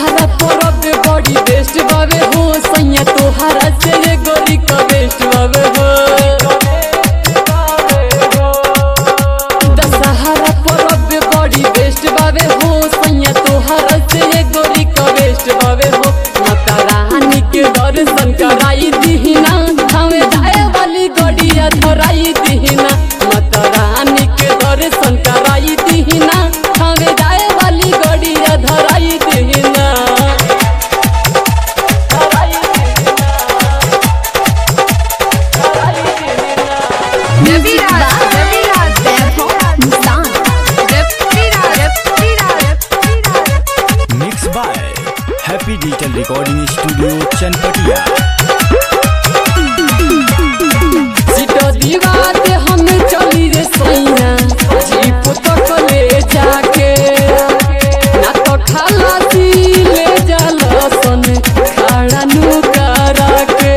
दशहरा परब बड़ी बेस्ट बावे हो सैया तोहरा से ये गोरी का बेस्ट बावे हो। दशहरा परब बड़ी बेस्ट बावे हो सैया तोहरा से ये गोरी का बेस्ट बावे हो। माता रानी के दर्शन कराई दीना हमें जाए वाली गड़िया धराई दीना। माता रानी के दर्शन कराई दीना हमें जाए वाली गड़िया धराई दीना। Mix by happy digital recording studio Chanpatia. सीटो दीवार पे हम चली रे सैया जीप तक ले जाके ना तो खलासी ले जाला सन खड़ा नु करा के।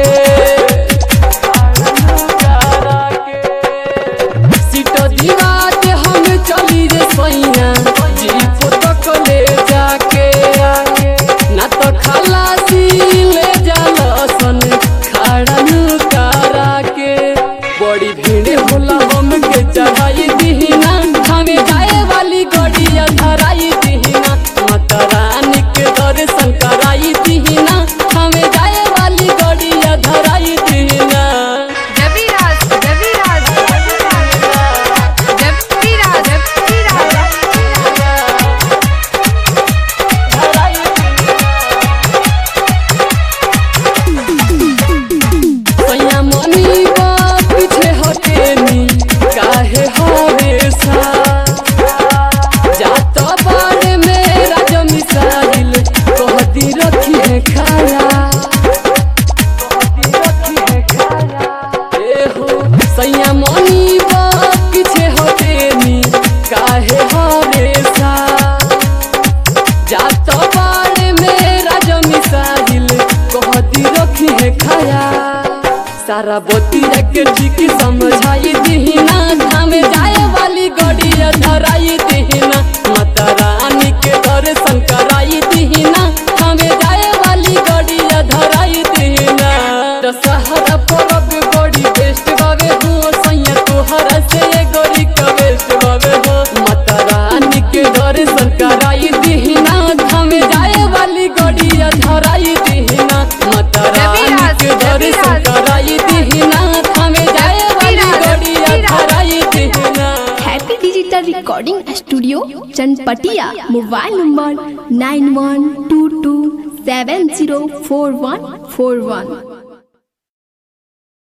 सीटो दीवार पे हम चली रे सैया जीप तक ले जाके ना तो खलासी ले जाला सन खड़ा नु करा के। बड़ी भीड़ होला हम के चढ़ाई दीना हमें जाए वाली गड़िया धराई दीना। माता रानी के दर्शन कराई दीना हमें जाए वाली गड़िया धराई दीना। सैया मनी बा पीछे हटेनी काहे हमेशा जात बारे में राजा मिसाइल कहती रखी है खाया। ए हो सैया मनी बा पीछे हटेनी काहे हमेशा जात बारे में राजा मिसाइल कहती रखी है खाया। सारा बोती के ठीक समझाई दीना हमें जाए वाली गड़िया धराई दीना। माता रानी के दर्शन कराई दीना हमें जाए वाली गड़िया धराई दीना। दशहरा परब बड़ी बेस्ट बावे हो सैया तोहरा से ये गोरी का बेस्ट बावे हो। माता रानी के दर्शन कराई दीना हमें जाए वाली गड़िया धराई दीना। माता रानी के दर्शन कराई दीना हमें जाए वाली गड़िया धराई दीना। Happy digital recording studio Chanpatia. Mobile number 9122704141।